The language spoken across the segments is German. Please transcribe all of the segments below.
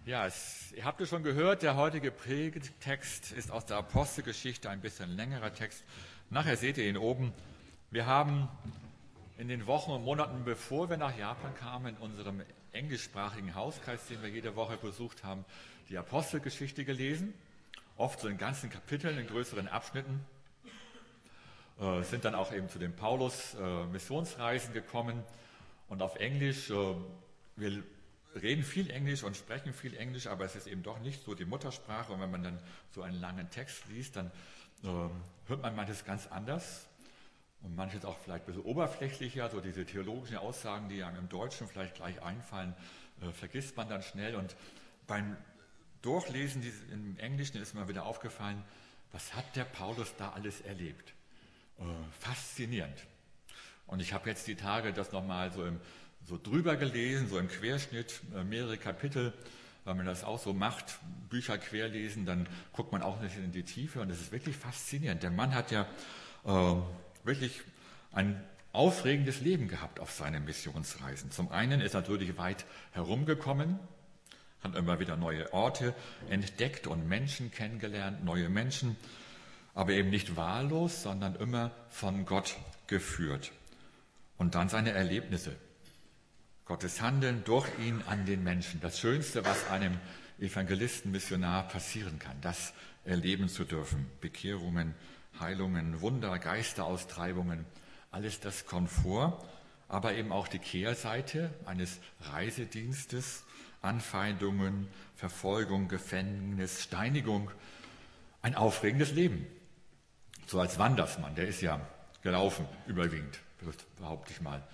Ja, ihr habt es schon gehört, der heutige Predigtext ist aus der Apostelgeschichte, ein bisschen längerer Text. Nachher seht ihr ihn oben. Wir haben in den Wochen und Monaten, bevor wir nach Japan kamen, in unserem englischsprachigen Hauskreis, den wir jede Woche besucht haben, die Apostelgeschichte gelesen. Oft so in ganzen Kapiteln, in größeren Abschnitten. Sind dann auch eben zu den Paulus-Missionsreisen gekommen. Und auf Englisch, wir reden viel Englisch und sprechen viel Englisch, aber es ist eben doch nicht so die Muttersprache. Und wenn man dann so einen langen Text liest, dann hört man manches ganz anders und manches auch vielleicht ein bisschen oberflächlicher. So diese theologischen Aussagen, die einem im Deutschen vielleicht gleich einfallen, vergisst man dann schnell. Und beim Durchlesen im Englischen ist mir wieder aufgefallen, was hat der Paulus da alles erlebt? Faszinierend. Und ich habe jetzt die Tage das nochmal so drüber gelesen, so im Querschnitt, mehrere Kapitel, weil man das auch so macht, Bücher querlesen, dann guckt man auch nicht in die Tiefe und das ist wirklich faszinierend. Der Mann hat ja wirklich ein aufregendes Leben gehabt auf seinen Missionsreisen. Zum einen ist er natürlich weit herumgekommen, hat immer wieder neue Orte entdeckt und Menschen kennengelernt, neue Menschen, aber eben nicht wahllos, sondern immer von Gott geführt. Und dann seine Erlebnisse. Gottes Handeln durch ihn an den Menschen. Das Schönste, was einem Evangelisten, Missionar passieren kann, das erleben zu dürfen. Bekehrungen, Heilungen, Wunder, Geisteraustreibungen, alles das kommt vor. Aber eben auch die Kehrseite eines Reisedienstes, Anfeindungen, Verfolgung, Gefängnis, Steinigung. Ein aufregendes Leben. So als Wandersmann, der ist ja gelaufen, überwiegend, behaupte ich mal.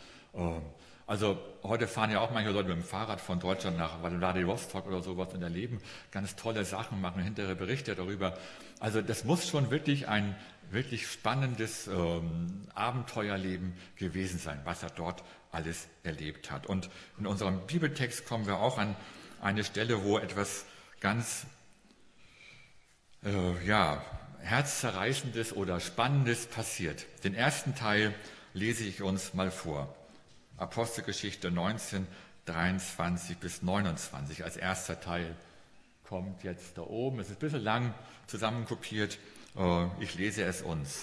Also heute fahren ja auch manche Leute mit dem Fahrrad von Deutschland nach Vladivostok oder sowas und erleben ganz tolle Sachen, machen hinterher Berichte darüber. Also das muss schon wirklich ein wirklich spannendes Abenteuerleben gewesen sein, was er dort alles erlebt hat. Und in unserem Bibeltext kommen wir auch an eine Stelle, wo etwas ganz Herzzerreißendes oder Spannendes passiert. Den ersten Teil lese ich uns mal vor. Apostelgeschichte 19, 23 bis 29. Als erster Teil kommt jetzt da oben. Es ist ein bisschen lang zusammenkopiert. Ich lese es uns.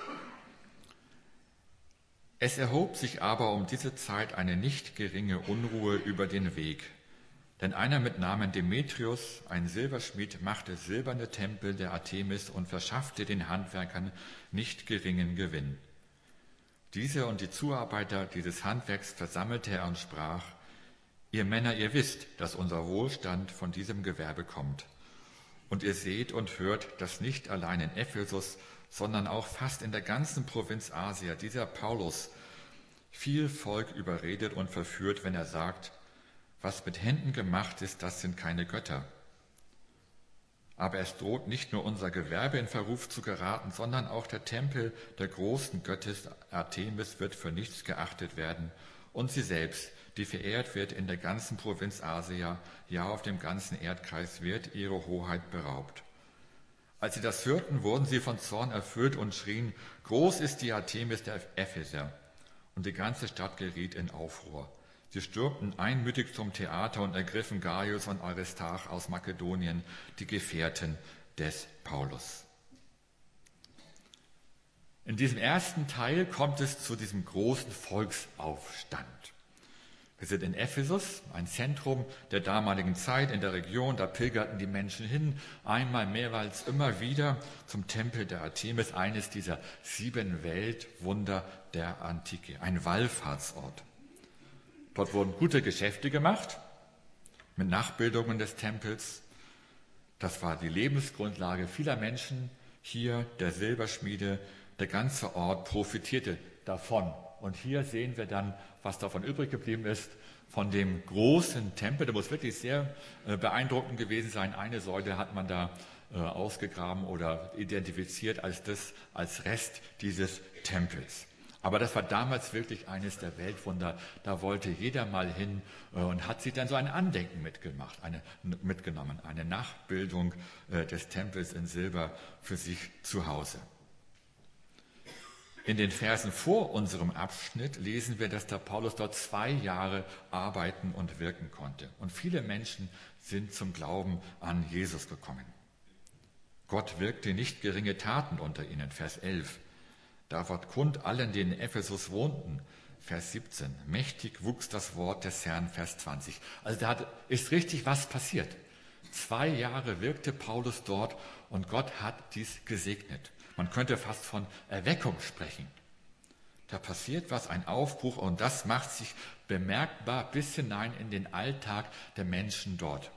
Es erhob sich aber um diese Zeit eine nicht geringe Unruhe über den Weg. Denn einer mit Namen Demetrius, ein Silberschmied, machte silberne Tempel der Artemis und verschaffte den Handwerkern nicht geringen Gewinn. Diese und die Zuarbeiter dieses Handwerks versammelte er und sprach: Ihr Männer, ihr wisst, dass unser Wohlstand von diesem Gewerbe kommt. Und ihr seht und hört, dass nicht allein in Ephesus, sondern auch fast in der ganzen Provinz Asia dieser Paulus viel Volk überredet und verführt, wenn er sagt: Was mit Händen gemacht ist, das sind keine Götter. Aber es droht nicht nur unser Gewerbe in Verruf zu geraten, sondern auch der Tempel der großen Göttin Artemis wird für nichts geachtet werden und sie selbst, die verehrt wird in der ganzen Provinz Asia, ja auf dem ganzen Erdkreis, wird ihre Hoheit beraubt. Als sie das hörten, wurden sie von Zorn erfüllt und schrien: Groß ist die Artemis der Epheser! Und die ganze Stadt geriet in Aufruhr. Sie stürmten einmütig zum Theater und ergriffen Gaius und Aristarch aus Makedonien, die Gefährten des Paulus. In diesem ersten Teil kommt es zu diesem großen Volksaufstand. Wir sind in Ephesus, ein Zentrum der damaligen Zeit in der Region. Da pilgerten die Menschen hin, einmal mehrmals immer wieder zum Tempel der Artemis, eines dieser 7 Weltwunder der Antike, ein Wallfahrtsort. Dort wurden gute Geschäfte gemacht mit Nachbildungen des Tempels. Das war die Lebensgrundlage vieler Menschen. Hier der Silberschmiede, der ganze Ort profitierte davon. Und hier sehen wir dann, was davon übrig geblieben ist, von dem großen Tempel. Der muss wirklich sehr beeindruckend gewesen sein. Eine Säule hat man da ausgegraben oder identifiziert als Rest dieses Tempels. Aber das war damals wirklich eines der Weltwunder. Da wollte jeder mal hin und hat sich dann so ein Andenken mitgenommen, eine Nachbildung des Tempels in Silber für sich zu Hause. In den Versen vor unserem Abschnitt lesen wir, dass der Paulus dort 2 Jahre arbeiten und wirken konnte. Und viele Menschen sind zum Glauben an Jesus gekommen. Gott wirkte nicht geringe Taten unter ihnen, Vers 11. Da ward kund allen, die in Ephesus wohnten, Vers 17. Mächtig wuchs das Wort des Herrn, Vers 20. Also da ist richtig was passiert. 2 Jahre wirkte Paulus dort und Gott hat dies gesegnet. Man könnte fast von Erweckung sprechen. Da passiert was, ein Aufbruch, und das macht sich bemerkbar bis hinein in den Alltag der Menschen dort.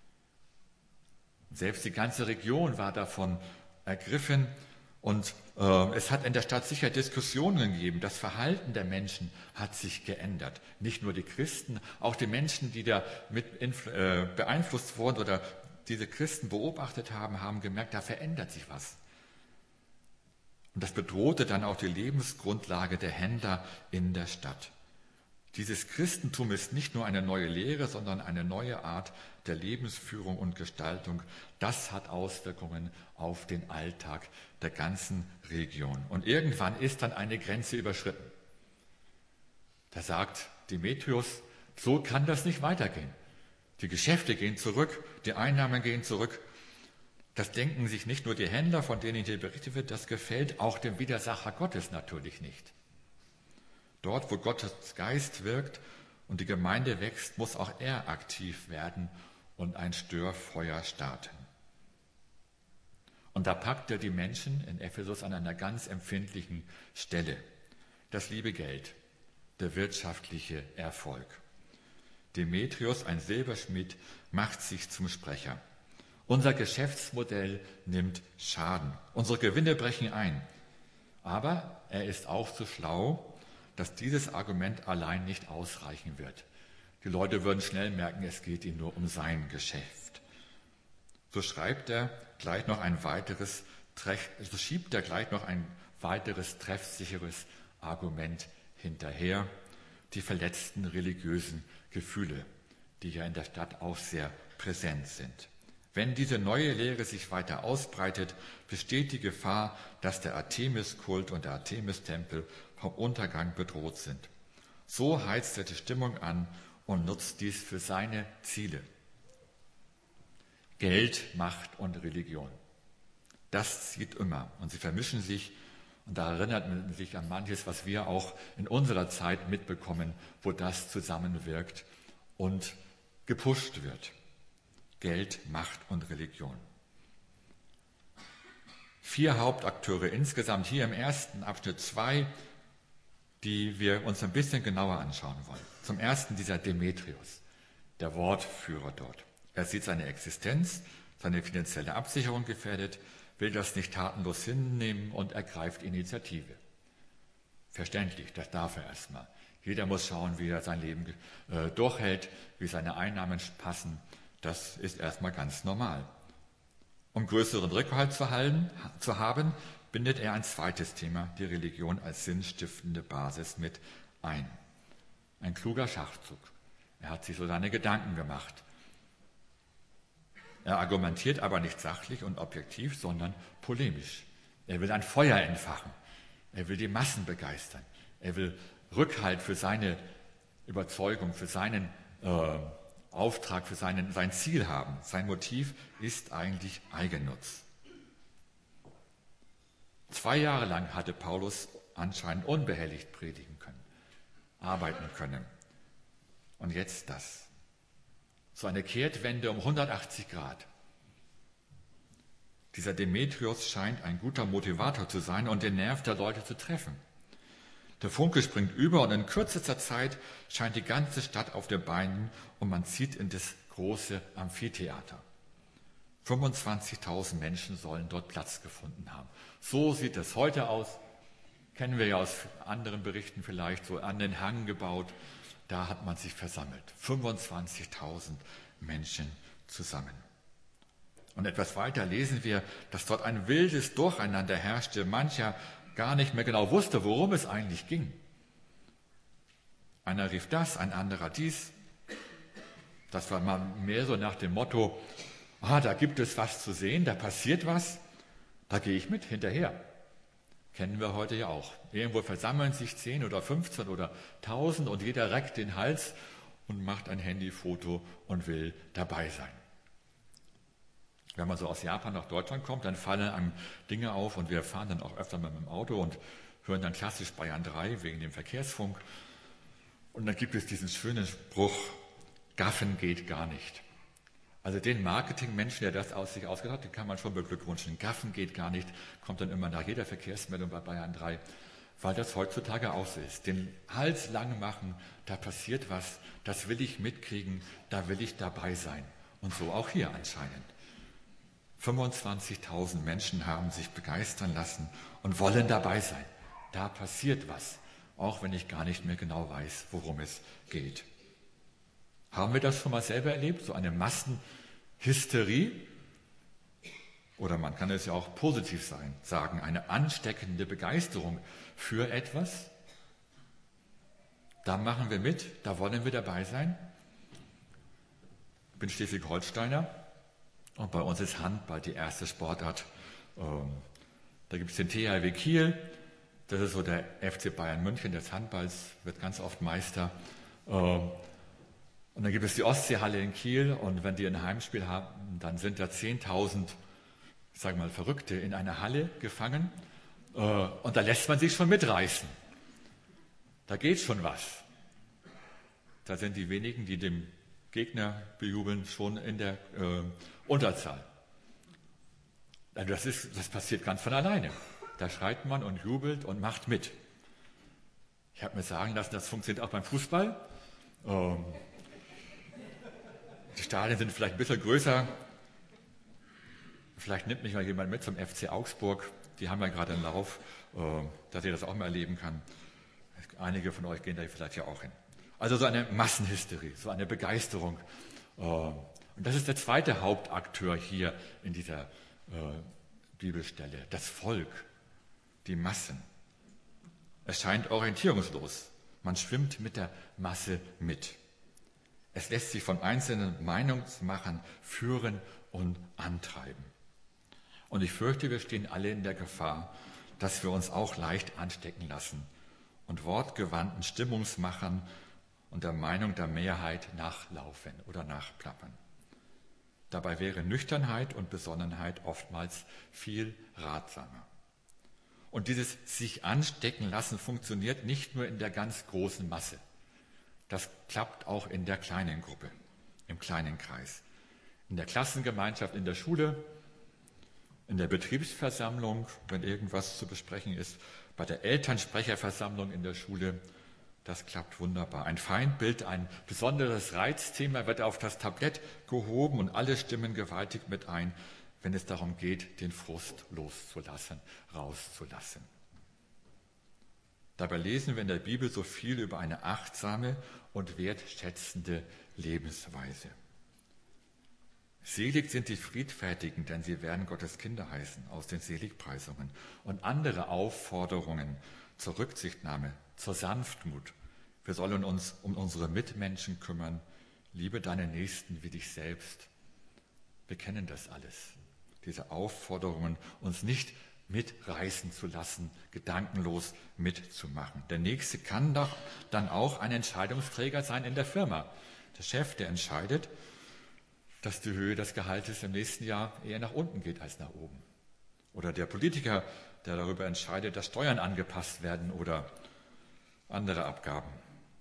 Selbst die ganze Region war davon ergriffen, und es hat in der Stadt sicher Diskussionen gegeben. Das Verhalten der Menschen hat sich geändert. Nicht nur die Christen, auch die Menschen, die da mit beeinflusst wurden oder diese Christen beobachtet haben, haben gemerkt, da verändert sich was. Und das bedrohte dann auch die Lebensgrundlage der Händler in der Stadt. Dieses Christentum ist nicht nur eine neue Lehre, sondern eine neue Art der Lebensführung und Gestaltung. Das hat Auswirkungen auf den Alltag der ganzen Region. Und irgendwann ist dann eine Grenze überschritten. Da sagt Demetrius, so kann das nicht weitergehen. Die Geschäfte gehen zurück, die Einnahmen gehen zurück. Das denken sich nicht nur die Händler, von denen hier berichtet wird, das gefällt auch dem Widersacher Gottes natürlich nicht. Dort, wo Gottes Geist wirkt und die Gemeinde wächst, muss auch er aktiv werden und ein Störfeuer starten. Und da packt er die Menschen in Ephesus an einer ganz empfindlichen Stelle. Das liebe Geld, der wirtschaftliche Erfolg. Demetrius, ein Silberschmied, macht sich zum Sprecher. Unser Geschäftsmodell nimmt Schaden. Unsere Gewinne brechen ein. Aber er ist auch so schlau, dass dieses Argument allein nicht ausreichen wird. Die Leute würden schnell merken, es geht ihnen nur um sein Geschäft. So schiebt er gleich noch ein weiteres treffsicheres Argument hinterher: die verletzten religiösen Gefühle, die ja in der Stadt auch sehr präsent sind. Wenn diese neue Lehre sich weiter ausbreitet, besteht die Gefahr, dass der Artemis-Kult und der Artemis-Tempel vom Untergang bedroht sind. So heizt er die Stimmung an und nutzt dies für seine Ziele. Geld, Macht und Religion. Das zieht immer und sie vermischen sich, und da erinnert man sich an manches, was wir auch in unserer Zeit mitbekommen, wo das zusammenwirkt und gepusht wird. Geld, Macht und Religion. 4 Hauptakteure insgesamt hier im ersten Abschnitt, 2, die wir uns ein bisschen genauer anschauen wollen. Zum ersten dieser Demetrius, der Wortführer dort. Er sieht seine Existenz, seine finanzielle Absicherung gefährdet, will das nicht tatenlos hinnehmen und ergreift Initiative. Verständlich, das darf er erstmal. Jeder muss schauen, wie er sein Leben durchhält, wie seine Einnahmen passen. Das ist erstmal ganz normal. Um größeren Rückhalt zu haben, bindet er ein zweites Thema, die Religion als sinnstiftende Basis, mit ein. Ein kluger Schachzug. Er hat sich so seine Gedanken gemacht. Er argumentiert aber nicht sachlich und objektiv, sondern polemisch. Er will ein Feuer entfachen. Er will die Massen begeistern. Er will Rückhalt für seine Überzeugung, für seinen Auftrag, für sein Ziel haben. Sein Motiv ist eigentlich Eigennutz. 2 Jahre lang hatte Paulus anscheinend unbehelligt predigen können, arbeiten können. Und jetzt das. So eine Kehrtwende um 180 Grad. Dieser Demetrius scheint ein guter Motivator zu sein und den Nerv der Leute zu treffen. Der Funke springt über und in kürzester Zeit scheint die ganze Stadt auf den Beinen und man zieht in das große Amphitheater. 25.000 Menschen sollen dort Platz gefunden haben. So sieht es heute aus. Kennen wir ja aus anderen Berichten vielleicht, so an den Hang gebaut. Da hat man sich versammelt. 25.000 Menschen zusammen. Und etwas weiter lesen wir, dass dort ein wildes Durcheinander herrschte. Mancher gar nicht mehr genau wusste, worum es eigentlich ging. Einer rief das, ein anderer dies. Das war mal mehr so nach dem Motto, da gibt es was zu sehen, da passiert was, da gehe ich mit hinterher. Kennen wir heute ja auch. Irgendwo versammeln sich 10 oder 15 oder 1000 und jeder reckt den Hals und macht ein Handyfoto und will dabei sein. Wenn man so aus Japan nach Deutschland kommt, dann fallen einem Dinge auf und wir fahren dann auch öfter mal mit dem Auto und hören dann klassisch Bayern 3 wegen dem Verkehrsfunk. Und dann gibt es diesen schönen Spruch, Gaffen geht gar nicht. Also den Marketingmenschen, der das aus sich ausgedacht hat, den kann man schon beglückwünschen. Gaffen geht gar nicht, kommt dann immer nach jeder Verkehrsmeldung bei Bayern 3, weil das heutzutage auch so ist. Den Hals lang machen, da passiert was, das will ich mitkriegen, da will ich dabei sein. Und so auch hier anscheinend. 25.000 Menschen haben sich begeistern lassen und wollen dabei sein. Da passiert was, auch wenn ich gar nicht mehr genau weiß, worum es geht. Haben wir das schon mal selber erlebt, so eine Massenhysterie? Oder man kann es ja auch positiv sagen, eine ansteckende Begeisterung für etwas. Da machen wir mit, da wollen wir dabei sein. Ich bin Schleswig-Holsteiner und bei uns ist Handball die erste Sportart. Da gibt es den THW Kiel, das ist so der FC Bayern München des Handballs, wird ganz oft Meister. Und dann gibt es die Ostseehalle in Kiel und wenn die ein Heimspiel haben, dann sind da 10.000, sagen wir mal, Verrückte in einer Halle gefangen und da lässt man sich schon mitreißen. Da geht schon was. Da sind die wenigen, die dem Gegner bejubeln, schon in der Unterzahl. Also das passiert ganz von alleine. Da schreit man und jubelt und macht mit. Ich habe mir sagen lassen, das funktioniert auch beim Fußball. Die Stadien sind vielleicht ein bisschen größer. Vielleicht nimmt mich mal jemand mit zum FC Augsburg. Die haben ja gerade einen Lauf, dass ich das auch mal erleben kann. Einige von euch gehen da vielleicht ja auch hin. Also so eine Massenhysterie, so eine Begeisterung. Und das ist der zweite Hauptakteur hier in dieser Bibelstelle. Das Volk, die Massen. Es scheint orientierungslos. Man schwimmt mit der Masse mit. Es lässt sich von einzelnen Meinungsmachern führen und antreiben. Und ich fürchte, wir stehen alle in der Gefahr, dass wir uns auch leicht anstecken lassen und wortgewandten Stimmungsmachern und der Meinung der Mehrheit nachlaufen oder nachplappern. Dabei wäre Nüchternheit und Besonnenheit oftmals viel ratsamer. Und dieses sich anstecken lassen funktioniert nicht nur in der ganz großen Masse. Das klappt auch in der kleinen Gruppe, im kleinen Kreis. In der Klassengemeinschaft, in der Schule, in der Betriebsversammlung, wenn irgendwas zu besprechen ist, bei der Elternsprecherversammlung in der Schule. Das klappt wunderbar. Ein Feindbild, ein besonderes Reizthema wird auf das Tablett gehoben und alle stimmen gewaltig mit ein, wenn es darum geht, den Frust loszulassen, rauszulassen. Dabei lesen wir in der Bibel so viel über eine achtsame und wertschätzende Lebensweise. Selig sind die Friedfertigen, denn sie werden Gottes Kinder heißen, aus den Seligpreisungen. Und andere Aufforderungen zur Rücksichtnahme, zur Sanftmut. Wir sollen uns um unsere Mitmenschen kümmern. Liebe deinen Nächsten wie dich selbst. Wir kennen das alles. Diese Aufforderungen, uns nicht mitreißen zu lassen, gedankenlos mitzumachen. Der Nächste kann doch dann auch ein Entscheidungsträger sein in der Firma. Der Chef, der entscheidet, dass die Höhe des Gehaltes im nächsten Jahr eher nach unten geht als nach oben. Oder der Politiker, der darüber entscheidet, dass Steuern angepasst werden oder andere Abgaben.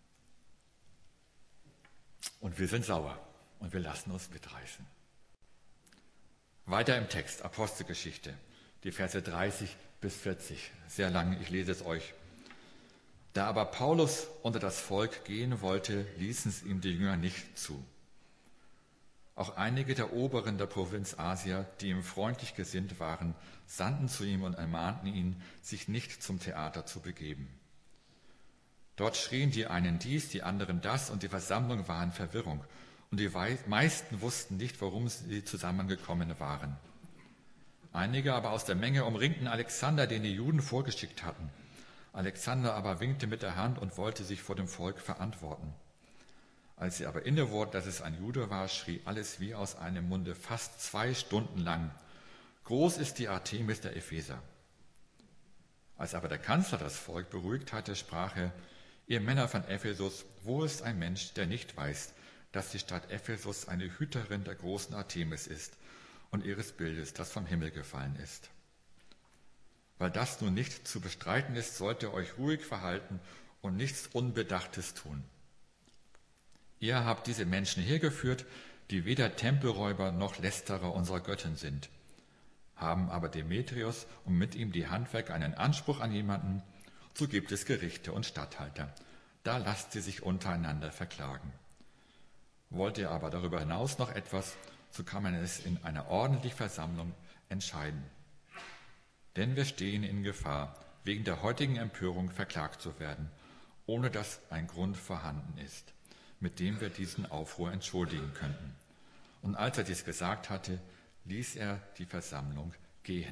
Und wir sind sauer und wir lassen uns mitreißen. Weiter im Text, Apostelgeschichte, die Verse 30 bis 40, sehr lang, ich lese es euch. Da aber Paulus unter das Volk gehen wollte, ließen es ihm die Jünger nicht zu. Auch einige der Oberen der Provinz Asia, die ihm freundlich gesinnt waren, sandten zu ihm und ermahnten ihn, sich nicht zum Theater zu begeben. Dort schrien die einen dies, die anderen das, und die Versammlung war in Verwirrung. Und die meisten wussten nicht, warum sie zusammengekommen waren. Einige aber aus der Menge umringten Alexander, den die Juden vorgeschickt hatten. Alexander aber winkte mit der Hand und wollte sich vor dem Volk verantworten. Als sie aber inne wurden, dass es ein Jude war, schrie alles wie aus einem Munde fast 2 Stunden lang: Groß ist die Artemis der Epheser. Als aber der Kanzler das Volk beruhigt hatte, sprach er: Ihr Männer von Ephesus, wo ist ein Mensch, der nicht weiß, dass die Stadt Ephesus eine Hüterin der großen Artemis ist und ihres Bildes, das vom Himmel gefallen ist? Weil das nun nicht zu bestreiten ist, sollt ihr euch ruhig verhalten und nichts Unbedachtes tun. Ihr habt diese Menschen hergeführt, die weder Tempelräuber noch Lästerer unserer Göttin sind, haben aber Demetrius und mit ihm die Handwerker einen Anspruch an jemanden, so gibt es Gerichte und Statthalter. Da lasst sie sich untereinander verklagen. Wollt ihr aber darüber hinaus noch etwas, so kann man es in einer ordentlichen Versammlung entscheiden. Denn wir stehen in Gefahr, wegen der heutigen Empörung verklagt zu werden, ohne dass ein Grund vorhanden ist, mit dem wir diesen Aufruhr entschuldigen könnten. Und als er dies gesagt hatte, ließ er die Versammlung gehen.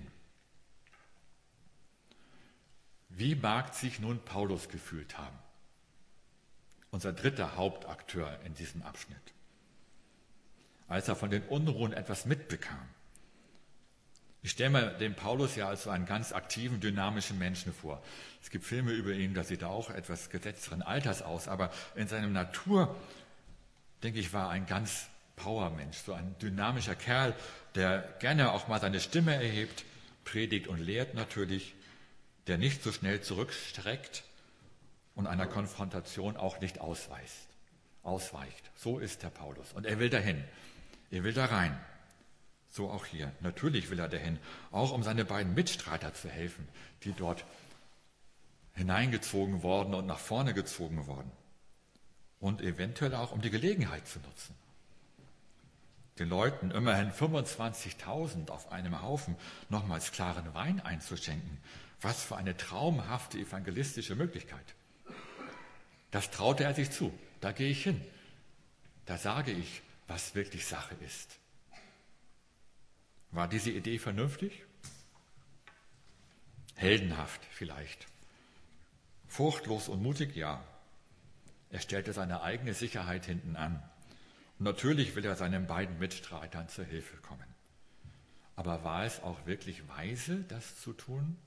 Wie mag sich nun Paulus gefühlt haben? Unser dritter Hauptakteur in diesem Abschnitt. Als er von den Unruhen etwas mitbekam. Ich stelle mir den Paulus ja als so einen ganz aktiven, dynamischen Menschen vor. Es gibt Filme über ihn, da sieht er auch etwas gesetzteren Alters aus, aber in seiner Natur, denke ich, war ein ganz Powermensch, so ein dynamischer Kerl, der gerne auch mal seine Stimme erhebt, predigt und lehrt natürlich, der nicht so schnell zurückstreckt und einer Konfrontation auch nicht ausweicht. So ist der Paulus. Und er will dahin. Er will da rein. So auch hier. Natürlich will er dahin, auch um seine beiden Mitstreiter zu helfen, die dort hineingezogen worden und nach vorne gezogen worden. Und eventuell auch um die Gelegenheit zu nutzen. Den Leuten immerhin 25.000 auf einem Haufen nochmals klaren Wein einzuschenken. Was für eine traumhafte evangelistische Möglichkeit. Das traute er sich zu. Da gehe ich hin. Da sage ich, was wirklich Sache ist. War diese Idee vernünftig? Heldenhaft vielleicht. Furchtlos und mutig? Ja. Er stellte seine eigene Sicherheit hinten an. Und natürlich will er seinen beiden Mitstreitern zur Hilfe kommen. Aber war es auch wirklich weise, das zu tun?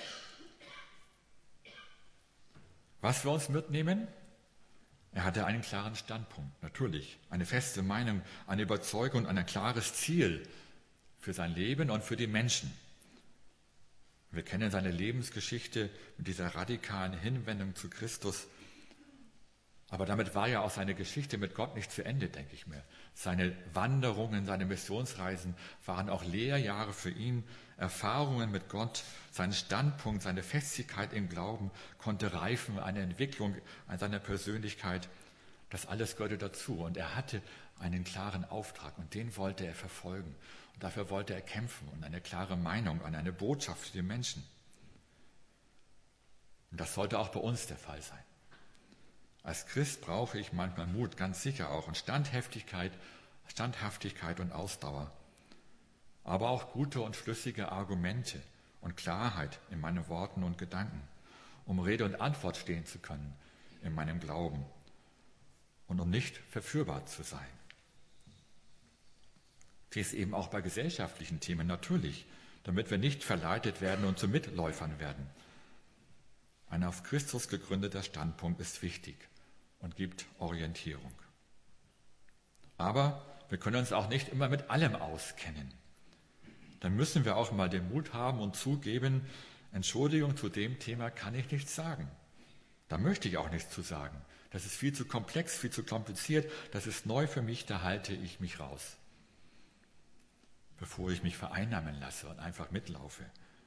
Was wir uns mitnehmen? Er hatte einen klaren Standpunkt, natürlich. Eine feste Meinung, eine Überzeugung, ein klares Ziel für sein Leben und für die Menschen. Wir kennen seine Lebensgeschichte mit dieser radikalen Hinwendung zu Christus. Aber damit war ja auch seine Geschichte mit Gott nicht zu Ende, denke ich mir. Seine Wanderungen, seine Missionsreisen waren auch Lehrjahre für ihn, Erfahrungen mit Gott, sein Standpunkt, seine Festigkeit im Glauben konnte reifen, eine Entwicklung an seiner Persönlichkeit. Das alles gehörte dazu. Und er hatte einen klaren Auftrag und den wollte er verfolgen. Und dafür wollte er kämpfen und eine klare Meinung und eine Botschaft für die Menschen. Und das sollte auch bei uns der Fall sein. Als Christ brauche ich manchmal Mut, ganz sicher auch, und Standhaftigkeit und Ausdauer. Aber auch gute und schlüssige Argumente und Klarheit in meinen Worten und Gedanken, um Rede und Antwort stehen zu können in meinem Glauben und um nicht verführbar zu sein. Dies eben auch bei gesellschaftlichen Themen natürlich, damit wir nicht verleitet werden und zu Mitläufern werden. Ein auf Christus gegründeter Standpunkt ist wichtig und gibt Orientierung. Aber wir können uns auch nicht immer mit allem auskennen. Dann müssen wir auch mal den Mut haben und zugeben, Entschuldigung, zu dem Thema kann ich nichts sagen. Da möchte ich auch nichts zu sagen. Das ist viel zu komplex, viel zu kompliziert, das ist neu für mich, da halte ich mich raus. Bevor ich mich vereinnahmen lasse und einfach mitlaufe.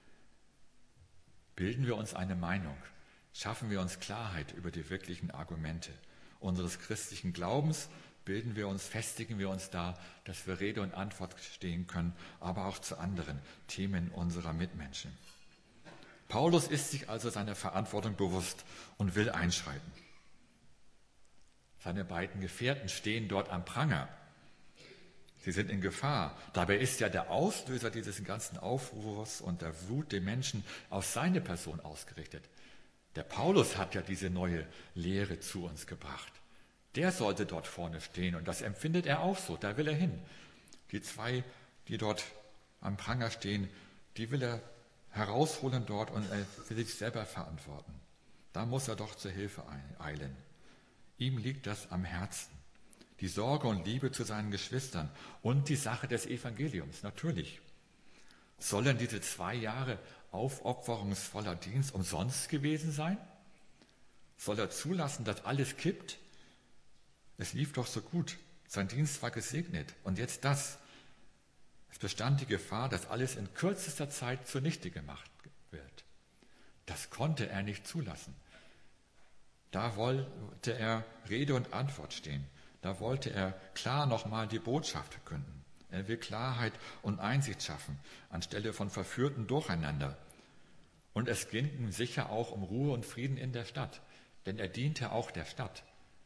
Bilden wir uns eine Meinung, schaffen wir uns Klarheit über die wirklichen Argumente unseres christlichen Glaubens, festigen wir uns da, dass wir Rede und Antwort stehen können, aber auch zu anderen Themen unserer Mitmenschen. Paulus ist sich also seiner Verantwortung bewusst und will einschreiten. Seine beiden Gefährten stehen dort am Pranger. Sie sind in Gefahr. Dabei ist ja der Auslöser dieses ganzen Aufruhrs und der Wut der Menschen auf seine Person ausgerichtet. Der Paulus hat ja diese neue Lehre zu uns gebracht. Der sollte dort vorne stehen und das empfindet er auch so, da will er hin. Die zwei, die dort am Pranger stehen, die will er herausholen dort und er will sich selber verantworten. Da muss er doch zur Hilfe eilen. Ihm liegt das am Herzen. Die Sorge und Liebe zu seinen Geschwistern und die Sache des Evangeliums, natürlich. Sollen diese 2 Jahre aufopferungsvoller Dienst umsonst gewesen sein? Soll er zulassen, dass alles kippt? Es lief doch so gut. Sein Dienst war gesegnet. Und jetzt das. Es bestand die Gefahr, dass alles in kürzester Zeit zunichte gemacht wird. Das konnte er nicht zulassen. Da wollte er Rede und Antwort stehen. Da wollte er klar nochmal die Botschaft verkünden. Er will Klarheit und Einsicht schaffen, anstelle von verführten Durcheinander. Und es ging ihm sicher auch um Ruhe und Frieden in der Stadt, denn er diente auch der Stadt.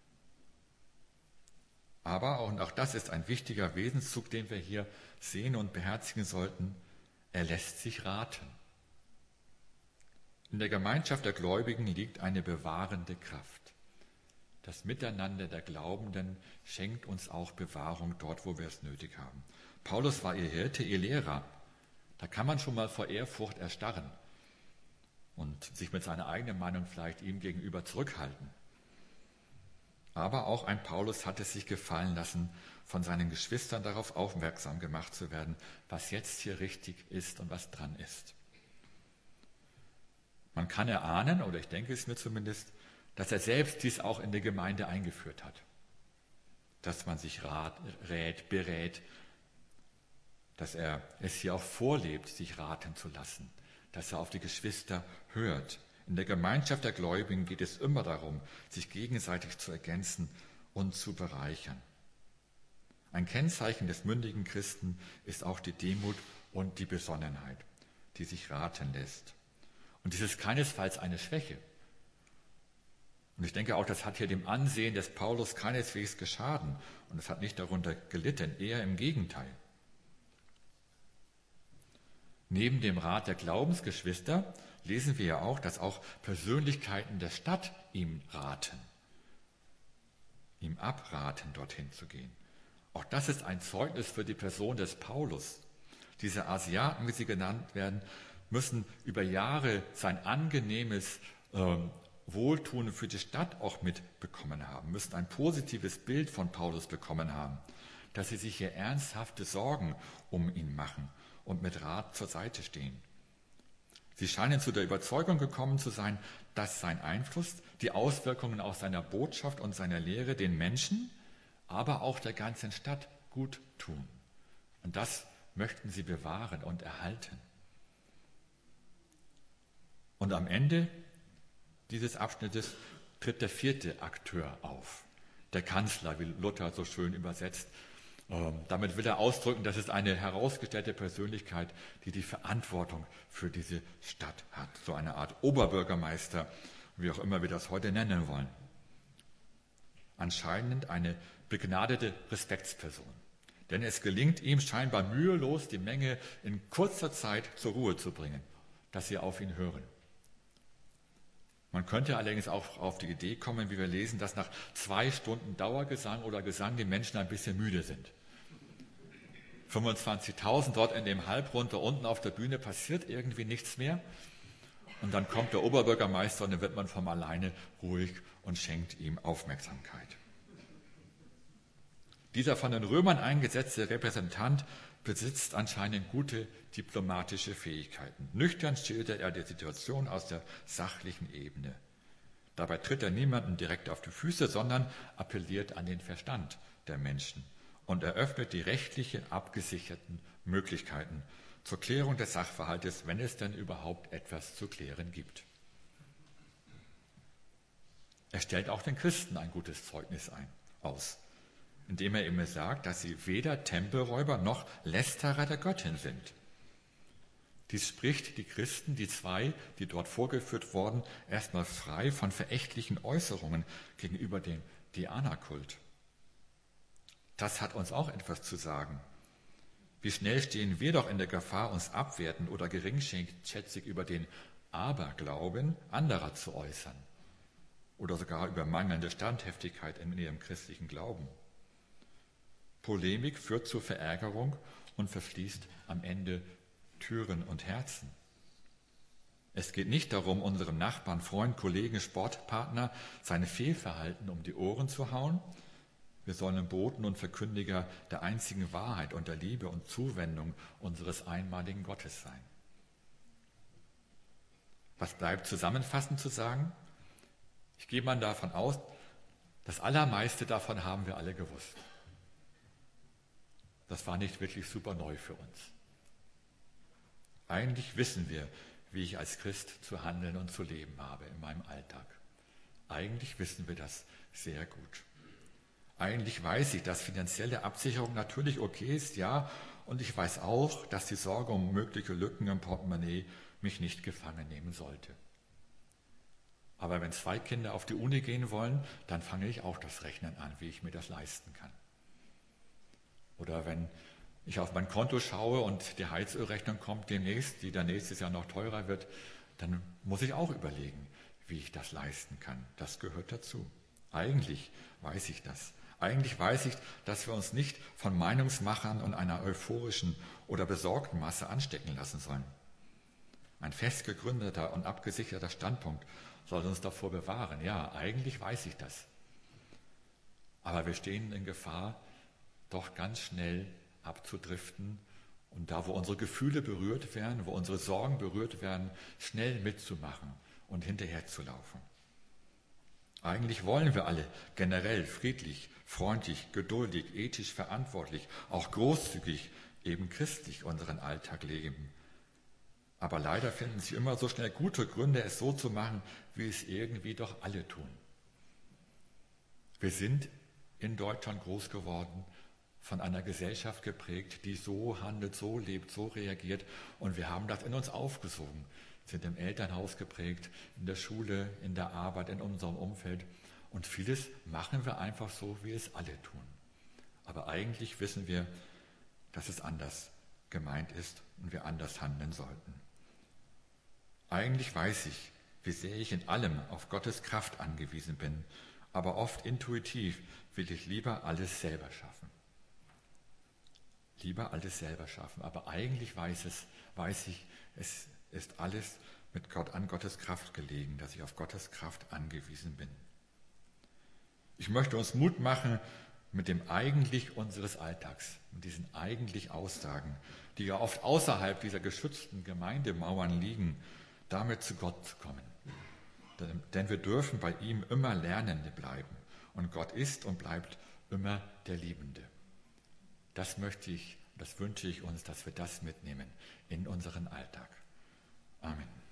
Aber, und auch das ist ein wichtiger Wesenszug, den wir hier sehen und beherzigen sollten, er lässt sich raten. In der Gemeinschaft der Gläubigen liegt eine bewahrende Kraft. Das Miteinander der Glaubenden schenkt uns auch Bewahrung dort, wo wir es nötig haben. Paulus war ihr Hirte, ihr Lehrer. Da kann man schon mal vor Ehrfurcht erstarren und sich mit seiner eigenen Meinung vielleicht ihm gegenüber zurückhalten. Aber auch ein Paulus hat es sich gefallen lassen, von seinen Geschwistern darauf aufmerksam gemacht zu werden, was jetzt hier richtig ist und was dran ist. Man kann erahnen, oder ich denke es mir zumindest, dass er selbst dies auch in der Gemeinde eingeführt hat. Dass man sich berät, dass er es hier auch vorlebt, sich raten zu lassen, dass er auf die Geschwister hört. In der Gemeinschaft der Gläubigen geht es immer darum, sich gegenseitig zu ergänzen und zu bereichern. Ein Kennzeichen des mündigen Christen ist auch die Demut und die Besonnenheit, die sich raten lässt. Und dies ist keinesfalls eine Schwäche. Und ich denke auch, das hat hier dem Ansehen des Paulus keineswegs geschaden und es hat nicht darunter gelitten, eher im Gegenteil. Neben dem Rat der Glaubensgeschwister lesen wir ja auch, dass auch Persönlichkeiten der Stadt ihm raten, ihm abraten, dorthin zu gehen. Auch das ist ein Zeugnis für die Person des Paulus. Diese Asiaten, wie sie genannt werden, müssen über Jahre sein angenehmes Wohltun für die Stadt auch mitbekommen haben, müssen ein positives Bild von Paulus bekommen haben, dass sie sich hier ernsthafte Sorgen um ihn machen und mit Rat zur Seite stehen. Sie scheinen zu der Überzeugung gekommen zu sein, dass sein Einfluss, die Auswirkungen aus seiner Botschaft und seiner Lehre den Menschen, aber auch der ganzen Stadt gut tun. Und das möchten sie bewahren und erhalten. Und am Ende dieses Abschnittes tritt der 4. Akteur auf, der Kanzler, wie Luther so schön übersetzt. Damit will er ausdrücken, dass es eine herausgestellte Persönlichkeit, die die Verantwortung für diese Stadt hat. So eine Art Oberbürgermeister, wie auch immer wir das heute nennen wollen. Anscheinend eine begnadete Respektsperson. Denn es gelingt ihm scheinbar mühelos, die Menge in kurzer Zeit zur Ruhe zu bringen, dass sie auf ihn hören. Man könnte allerdings auch auf die Idee kommen, wie wir lesen, dass nach 2 Stunden Dauergesang oder Gesang die Menschen ein bisschen müde sind. 25.000 dort in dem Halbrund da unten auf der Bühne, passiert irgendwie nichts mehr. Und dann kommt der Oberbürgermeister und dann wird man von alleine ruhig und schenkt ihm Aufmerksamkeit. Dieser von den Römern eingesetzte Repräsentant besitzt anscheinend gute diplomatische Fähigkeiten. Nüchtern schildert er die Situation aus der sachlichen Ebene. Dabei tritt er niemandem direkt auf die Füße, sondern appelliert an den Verstand der Menschen und eröffnet die rechtlich abgesicherten Möglichkeiten zur Klärung des Sachverhaltes, wenn es denn überhaupt etwas zu klären gibt. Er stellt auch den Christen ein gutes Zeugnis aus, indem er immer sagt, dass sie weder Tempelräuber noch Lästerer der Göttin sind. Dies spricht die Christen, die 2, die dort vorgeführt wurden, erstmal frei von verächtlichen Äußerungen gegenüber dem Diana-Kult. Das hat uns auch etwas zu sagen. Wie schnell stehen wir doch in der Gefahr, uns abwertend oder geringschätzig über den Aberglauben anderer zu äußern oder sogar über mangelnde Standhaftigkeit in ihrem christlichen Glauben. Polemik führt zur Verärgerung und verschließt am Ende Türen und Herzen. Es geht nicht darum, unserem Nachbarn, Freund, Kollegen, Sportpartner seine Fehlverhalten um die Ohren zu hauen. Wir sollen Boten und Verkündiger der einzigen Wahrheit und der Liebe und Zuwendung unseres einmaligen Gottes sein. Was bleibt zusammenfassend zu sagen? Ich gehe mal davon aus, das Allermeiste davon haben wir alle gewusst. Das war nicht wirklich super neu für uns. Eigentlich wissen wir, wie ich als Christ zu handeln und zu leben habe in meinem Alltag. Eigentlich wissen wir das sehr gut. Eigentlich weiß ich, dass finanzielle Absicherung natürlich okay ist, ja, und ich weiß auch, dass die Sorge um mögliche Lücken im Portemonnaie mich nicht gefangen nehmen sollte. Aber wenn 2 Kinder auf die Uni gehen wollen, dann fange ich auch das Rechnen an, wie ich mir das leisten kann. Oder wenn ich auf mein Konto schaue und die Heizölrechnung kommt demnächst, die dann nächstes Jahr noch teurer wird, dann muss ich auch überlegen, wie ich das leisten kann. Das gehört dazu. Eigentlich weiß ich das. Eigentlich weiß ich, dass wir uns nicht von Meinungsmachern und einer euphorischen oder besorgten Masse anstecken lassen sollen. Ein fest gegründeter und abgesicherter Standpunkt soll uns davor bewahren. Ja, eigentlich weiß ich das. Aber wir stehen in Gefahr, doch ganz schnell abzudriften und da, wo unsere Gefühle berührt werden, wo unsere Sorgen berührt werden, schnell mitzumachen und hinterherzulaufen. Eigentlich wollen wir alle generell friedlich, freundlich, geduldig, ethisch verantwortlich, auch großzügig, eben christlich unseren Alltag leben. Aber leider finden sich immer so schnell gute Gründe, es so zu machen, wie es irgendwie doch alle tun. Wir sind in Deutschland groß geworden, von einer Gesellschaft geprägt, die so handelt, so lebt, so reagiert. Und wir haben das in uns aufgesogen, sind im Elternhaus geprägt, in der Schule, in der Arbeit, in unserem Umfeld. Und vieles machen wir einfach so, wie es alle tun. Aber eigentlich wissen wir, dass es anders gemeint ist und wir anders handeln sollten. Eigentlich weiß ich, wie sehr ich in allem auf Gottes Kraft angewiesen bin, aber oft intuitiv will ich lieber alles selber schaffen. Lieber alles selber schaffen, aber eigentlich weiß ich, es ist alles mit Gott an Gottes Kraft gelegen, dass ich auf Gottes Kraft angewiesen bin. Ich möchte uns Mut machen mit dem Eigentlich unseres Alltags, mit diesen eigentlich Aussagen, die ja oft außerhalb dieser geschützten Gemeindemauern liegen, damit zu Gott zu kommen. Denn wir dürfen bei ihm immer Lernende bleiben. Und Gott ist und bleibt immer der Liebende. Das wünsche ich uns, dass wir das mitnehmen in unseren Alltag. Amen.